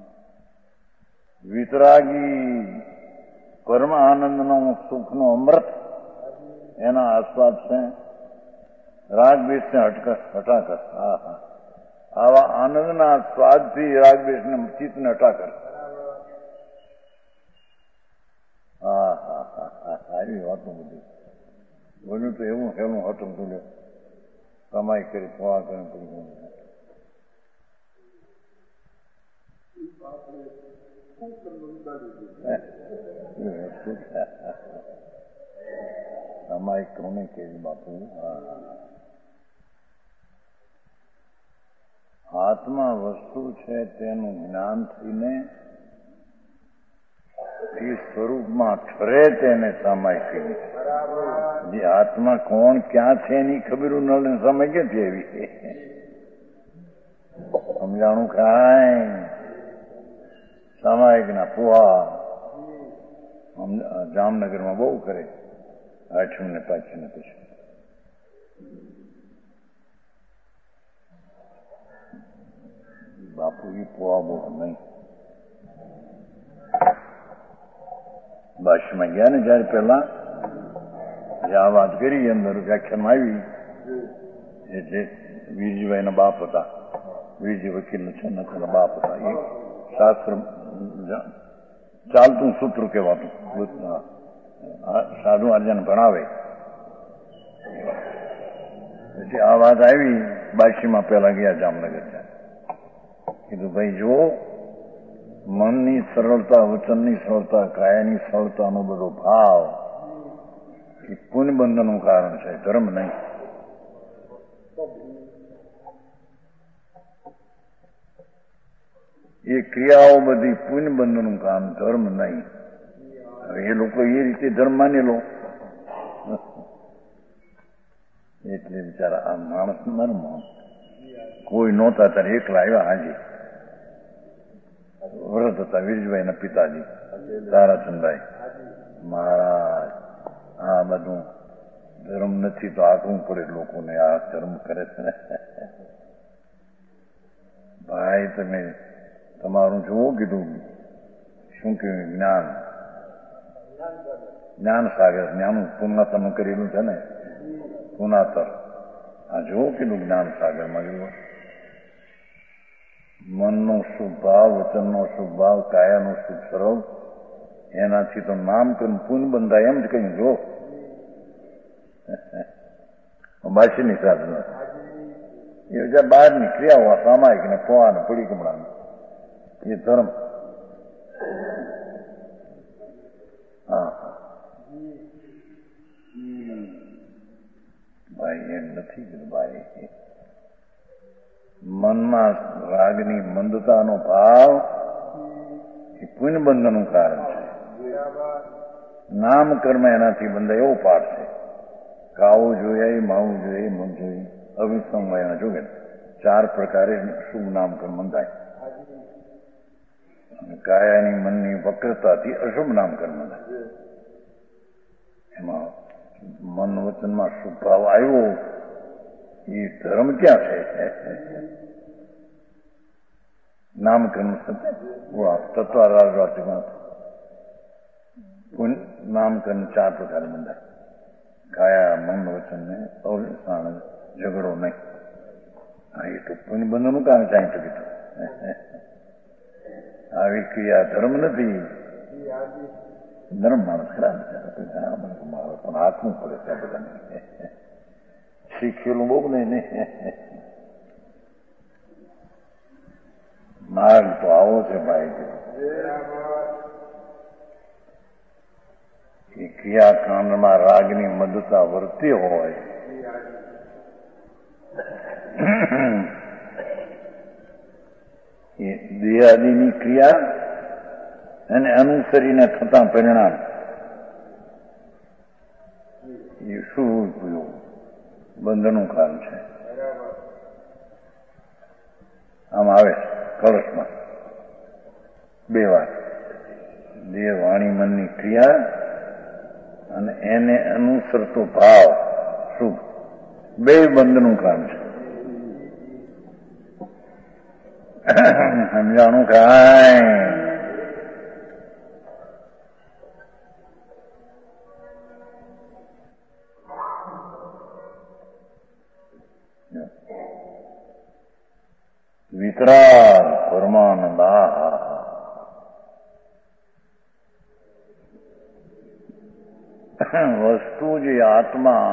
વિતરાગી પરમ આનંદનો સુખનો અમૃત એના આસ્વાદ છે રાગદ્વેષને હટકર હટાકર હા હા આવા આનંદના સ્વાદથી રાગદ્વેષને ચિત્તને હટાકર હા હા હા હા સારી વાતો બધી બોલ્યું તો એવું હેલું હતું બોલ્યો કમાઈ કરી ફવા કરી કમાઈ કોને કેવી બાપુ આત્મા વસ્તુ છે તેનું જ્ઞાન થઈને એ સ્વરૂપમાં ઠરે તેને સમય કરી જે આત્મા કોણ ક્યાં છે એની ખબર નળ સમય ક્યાંથી આવી સમજાણું કાંઈ સામાયિક ના પુહા જામનગરમાં બહુ કરે આઠમ ને પાંચમ ને પછી બાપુ એ પુહા બહુ નહીં બાશમાં ગયા ને જયારે પેલા આ વાત કરી અંદર વ્યાખ્યાનમાં આવી એટલે વીરજીભાઈ ના બાપ હતા વીરજી વકીલ છે ને તેના બાપ હતા એ શાસ્ત્ર ચાલતું સૂત્ર કહેવાતું સાધુ આર્યને ભણાવે પછી આ વાત આવી બાશીમાં પેલા ગયા જામનગર કીધું ભાઈ જો મનની સરળતા વચનની સરળતા કાયાની સરળતાનો બધો ભાવ એ પુણ્યબંધનનું કારણ છે ધર્મ નહીં એ ક્રિયાઓ બધી પુણ્યબંધનનું કામ ધર્મ નહીં એ લોકો એ રીતે ધર્મ માની લો એટલે બિચારા આ માણસ નરમ કોઈ નહોતા ત્યારે એકલા આવ્યા હાજી વ્રત હતા વીરજીભાઈ ના પિતાજી તારાચંદભાઈ મહારાજ આ બધું ધર્મ નથી તો આકવું પડે લોકોને આ ધર્મ કરે છે ને ભાઈ તમે તમારું જોવું કીધું શું કહ્યું જ્ઞાન જ્ઞાન સાગર જ્ઞાન પુનાતરનું કરેલું છે ને પુનાતર આ જોવું કીધું જ્ઞાન સાગરમાં કીધું મનનો શુભ ભાવ વચનનો શુભ ભાવ કાયાનો શુભ સરળ એનાથી તો નામ કરીને પુણ્ય બંધાય એમ જ કહ્યું જો બાશીની સાધના એ બધા બહારની ક્રિયાઓ સામાયિક ને પોવાને પડી કમળાને એ ધર્મ હા ભાઈ એમ નથી કીધું ભાઈ મનમાં રાગની મંદતાનો ભાવ એ પુણ્યબંધનનું કારણ છે નામ કર્મ એનાથી બંધાય એવો પાઠ છે કાવું જોઈએ માવું જોઈએ મન જોઈએ અવિસંગ એના જોગે ચાર પ્રકારે શુભ નામ કર્મ બંધાય કાયાની મનની વક્રતાથી અશુભ નામ કર્મ બંધાય એમાં મન વચનમાં શુભ ભાવ આવ્યો એ ધર્મ ક્યાં છે નામકર્મ તત્વાર્થમાં નામકર્મ ચાર પ્રકારે બંધાય કાયા મન વચન ને અવસાન ઝઘડો નહીં હા એ તો પુણ્ય બંધનનું કામ ચાહી તો કીધું આવી ક્રિયા ધર્મ નથી ધર્મ માણસ ખરાબ મારો પણ હાથવું પડે ત્યાં બધાને શીખેલું બહુ નહીં ને માર્ગ તો આવો છે ભાઈ એ ક્રિયાકાંડમાં રાગની મદદતા વર્તી હોય એ દેહાદિની ક્રિયા એને અનુસરીને થતા પરિણામ એ શું બંધનું કારણ છે. આમ આવે કળશમાં બે વાર દેહ વાણી મનની ક્રિયા અને એને અનુસરતો ભાવ શુભ બે બંધનું કામ છે. સમજાણું કાંઈ વિતરાગ પરમાનંદા વસ્તુ જે આત્મા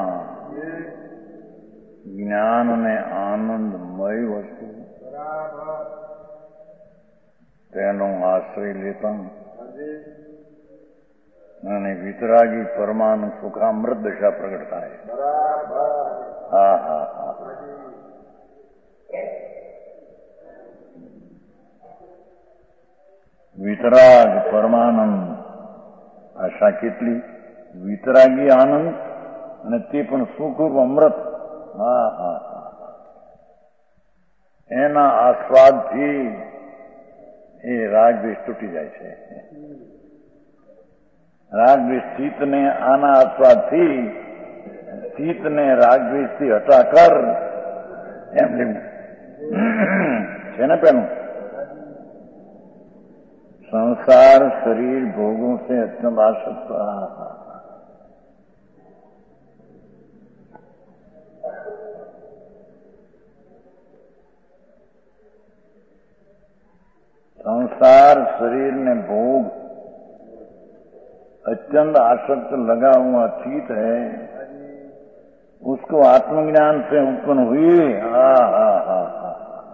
જ્ઞાન અને આનંદમય વસ્તુ તેનો આશ્રય લેતા અને વિતરાગી પરમાનંદ સુખામૃત દશા પ્રગટ થાય. હા હા હા વિતરાગ પરમાનંદ આશા કેટલી વિતરાગી આનંદ અને તે પણ સુખરૂપ અમૃત. હા હા હા એના આસ્વાદથી એ રાગ દ્વેષ તૂટી જાય છે. રાગ દ્વેષ ચિત્તને આના આસ્વાદથી ચિત્તને રાગ દ્વેષથી હટા કર એમ લેવું છે ને. પેલું संसार शरीर भोगों से अत्यंत आसक्त रहा. संसार शरीर ने भोग अत्यंत आसक्त लगा हुआ चित है, उसको आत्मज्ञान से उत्पन्न हुई. हा हा हा हा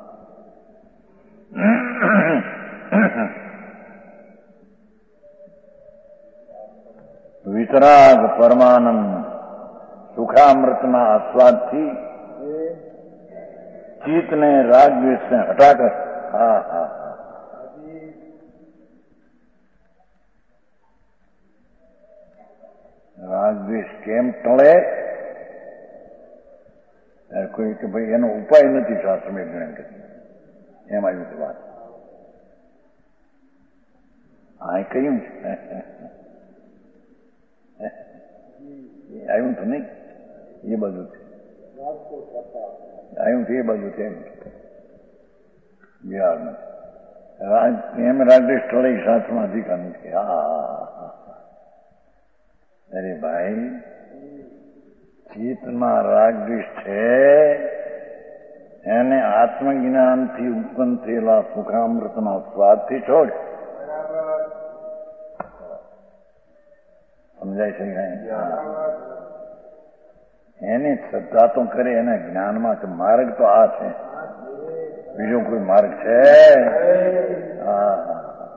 વિતરાગ પરમાનંદ સુખામૃતના આસ્વાદથી ચિત્તને રાગ દ્વેષને હટાકર. હા હા રાગ દ્વેષ કેમ ટળે? કોઈ કે ભાઈ એનો ઉપાય નથી શાસ્ત્રમાં જ્ઞાન કે એમ આવ્યું વાત. આ કહ્યું છે આવ્યું તો નહીં એ બધું છે આવ્યું છે એ બધું છે બિહારમાં એમ રાગદેશ ટળે શાસ્ત્રમાં અધિકાર નથી. હા અરે ભાઈ ચિત્તમાં રાગદ્વેષ છે એને આત્મજ્ઞાનથી ઉત્પન્ન થયેલા સુખામૃતના સ્વાદથી છોડ. સમજાય છે કઈ? એની શ્રદ્ધા તો કરે એના જ્ઞાનમાં માર્ગ તો આ છે, બીજો કોઈ માર્ગ છે? હા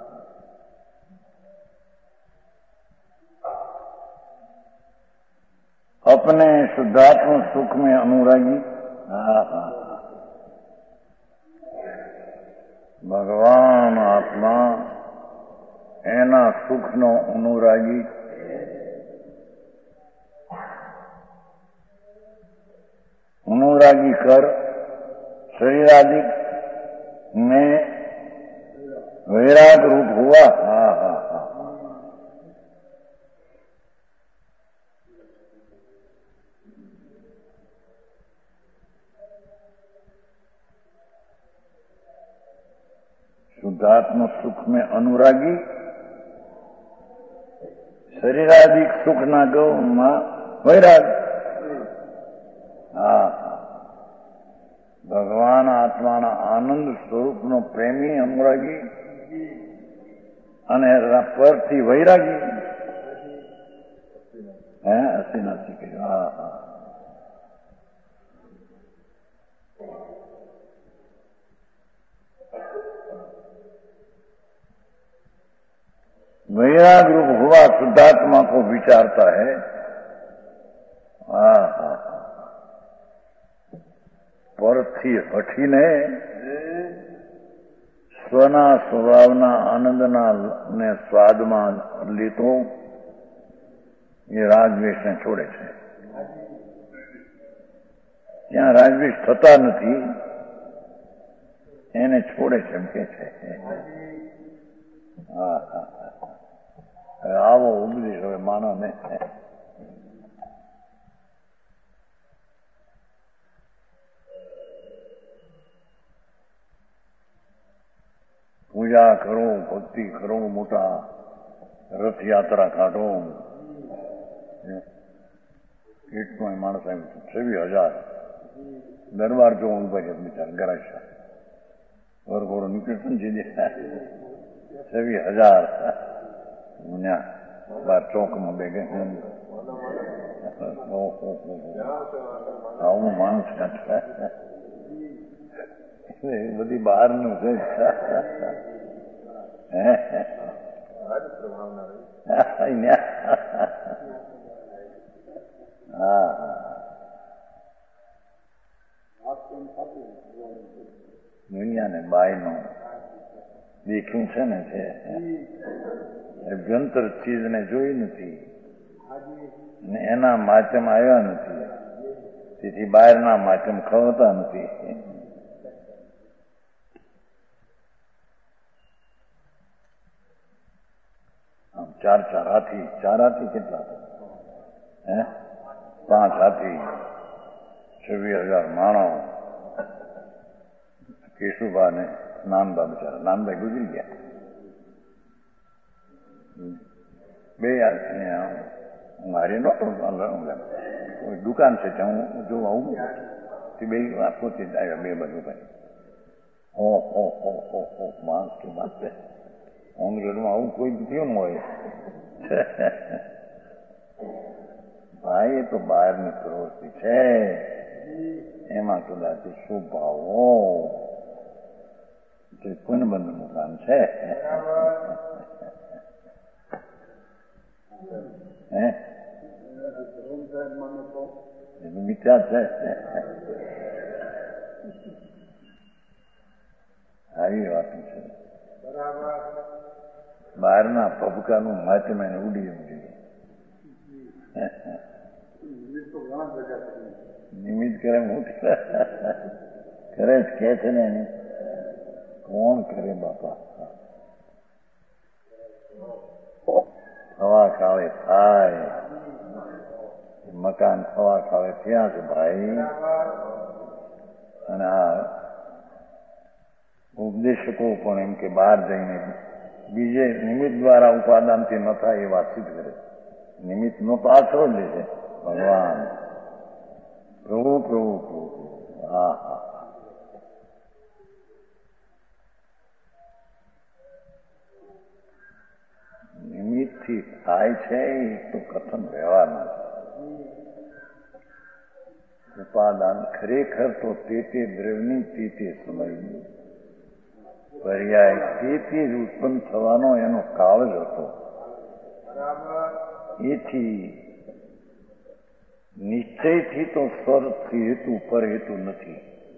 अपने शुद्धात्म सुख में अनुरागी. હા હા ભગવાન આત્મા એના સુખનો અનુરાગી. अनुरागी कर शरीरादि में वैराग रूप हुआ. हाँ हाँ हाँ शुद्धात्म सुख में अनुरागी शरीरादि सुख ना गौ में वैराग. હા ભગવાન આત્માના આનંદ સ્વરૂપનો પ્રેમી અનુરાગી અને પરથી વૈરાગી. હે અસીનાથી કહ્યું. હા હા वैराग रूप हुआ शुद्धात्मा को विचारता है. હા હા પરથી હઠીને સ્વના સ્વભાવના આનંદના ને સ્વાદમાં લીધો એ રાગદ્વેષને છોડે છે. ત્યાં રાગદ્વેષ થતા નથી એને છોડે છે એમ કે છે. હા હા હવે આવો ઉપદેશ હવે માનો ને. પૂજા કરો, ભક્તિ કરો, મોટા રથયાત્રા કાઢો. કેટલો માણસ આવ્યું છવ્વીસ હજાર દરબાર જો ઉભા છે બિચાર ગરાશા વરઘોડો નીકળતો ને જે છવ્વીસ હજાર બાર ચોકમાં બે ગયા. આવું માણસ બધી બહારનું છે. હા દુનિયાને બાયનું દેખ્યું છે ને છે અભ્યંતર ચીજને જોઈ નથી ને એના માધ્યમ આવ્યા નથી, તેથી બહારના માધ્યમ ખવતા નથી. આમ ચાર ચાર હાથી, ચાર હાથી કેટલા હે પાંચ હાથી, છવ્વીસ હજાર માણસ. કેશુભા ને નાનબા બિચારા નાનભાઈ ગુજરી ગયા. બે મારી નહોતો દુકાન છે ત્યાં હું જોવા આવું તે બે પોતે જ આવ્યા બે બાજુ ભાઈ. હો હો હો હો હો માણસ કે માણસ હોમગેટમાં આવું કોઈ કેમ હોય. ભાઈ એ તો બહારની પ્રવૃત્તિ છે, એમાં કદાચ સ્વભાવો પુનબંધનું કામ છે. હે એનું વિચાર છે. આવી વાત છે. બહારના પબકાનું માધ્યમ એને ઉડી ઉડી નિમિત્ત કરે હું કરે જ કે છે ને એને કોણ કરે બાપા. હવા ખાવે થાય, મકાન હવા ખાવે ત્યાં છે ભાઈ. અને આ ઉપદેશકો પણ એમ કે બહાર જઈને બીજે નિમિત્ત દ્વારા ઉપાદાનથી ન થાય એ વાત સિદ્ધ કરે. નિમિત્ત નો તો આશરો લે છે ભગવાન, પ્રભુ પ્રભુ પ્રભુ. હા હા નિમિત્તથી થાય છે તો કથન વ્યવહારના ઉપાદાન ખરેખર તો તે તે દ્રવ્યની તે તે સમયની પર્યાય તે તે જ ઉત્પન્ન થવાનો એનો કાળ જ હતો. એથી નિશ્ચયથી તો સ્વરથી હેતુ પર હેતુ નથી,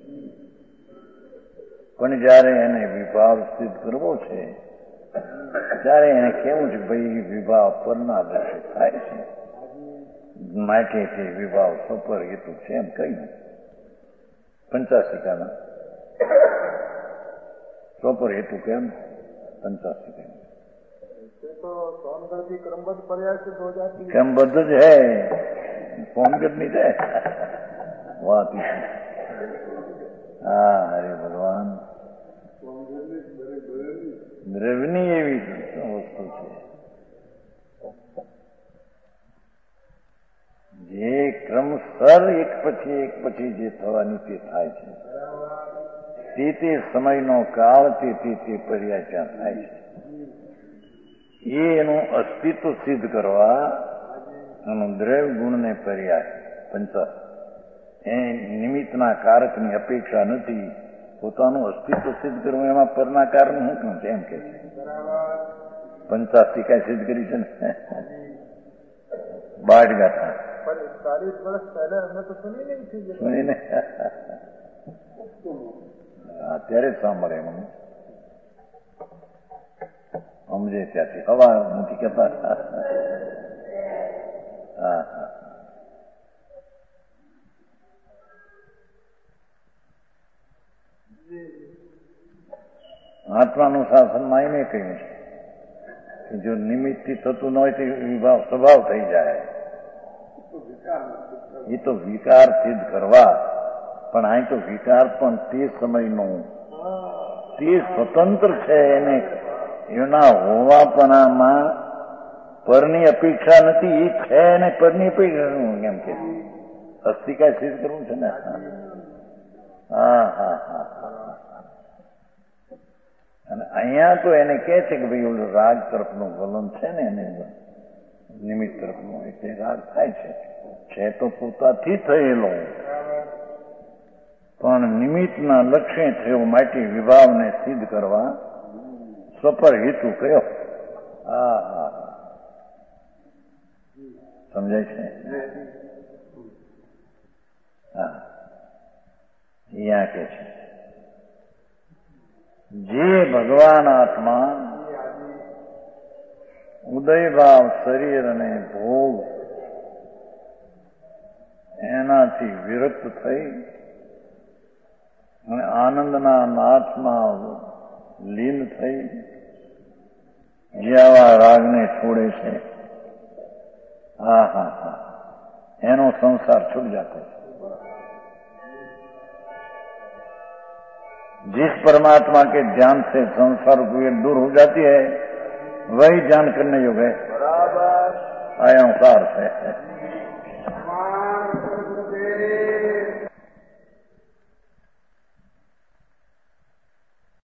પણ જયારે એને વિભાવ સિદ્ધ કરવો છે ત્યારે એને કેવું છે ભાઈ વિભાવ પરના દર્શે થાય છે માટે તે વિભાવ સપર હેતુ છે એમ કહ્યું. પંચાસિકાના સપર હેતુ કેમ પંચાસિકા ક્રમબદ્ધ જ હે સોનગઢ ની છે વાત. હા હરે ભગવાન દ્રવ્યની એવી વસ્તુ છે જે ક્રમસર એક પછી એક પછી જે થવાની તે થાય છે. તે તે સમયનો કાળ તે તે તે પર્યાય ત્યાં થાય છે. એ એનું અસ્તિત્વ સિદ્ધ કરવા એનું દ્રવ્ય ગુણને પર્યાય પંચા એ નિમિત્તના કારકની અપેક્ષા નથી. પોતાનું અસ્તિત્વ સિદ્ધ કરવું એમાં પરના કારણ શું કેમ છે એમ કે છે. પંચાસી કઈ સિદ્ધ કરી છે ને બાઢ ગાથા સુનીને અત્યારે જ સાંભળે એમ સમજે ત્યાંથી હવા નથી કહેતા. હા હા આત્માનું શાસનમાં એને કહ્યું છે કે જો નિમિત્તથી થતું ન હોય તો વિભાવ સ્વભાવ થઈ જાય. એ તો વિકાર સિદ્ધ કરવા, પણ અહીં તો વિકાર પણ તે સમયનો તે સ્વતંત્ર છે. એને એના હોવાપણામાં પરની અપેક્ષા નથી. એ છે અને પરની અપેક્ષા કેમ કે અસ્તિકા સિદ્ધ કરવું છે ને. હા હા હા અને અહીંયા તો એને કહે છે કે ભાઈ ઓલું રાગ તરફનું વલણ છે ને એને નિમિત્ત તરફનું, એટલે રાગ થાય છે. છે તો પોતાથી થયેલો પણ નિમિત્તના લક્ષ્ય થયો માટે વિભાવને સિદ્ધ કરવા સ્વપર હેતુ કયો. હા હા સમજાય છે. હા અહીંયા કે છે જે ભગવાન આત્મા ઉદય ભાવ શરીર અને ભોગ એનાથી વિરક્ત થઈ અને આનંદના નાથમાં લીન થઈ જે આવા રાગને છોડે છે, હા હા હા એનો સંસાર છૂટ जाता है. जिस परमात्मा के ध्यान से संसार को दूर हो जाती है वही ध्यान करने योग्य है. आया सार से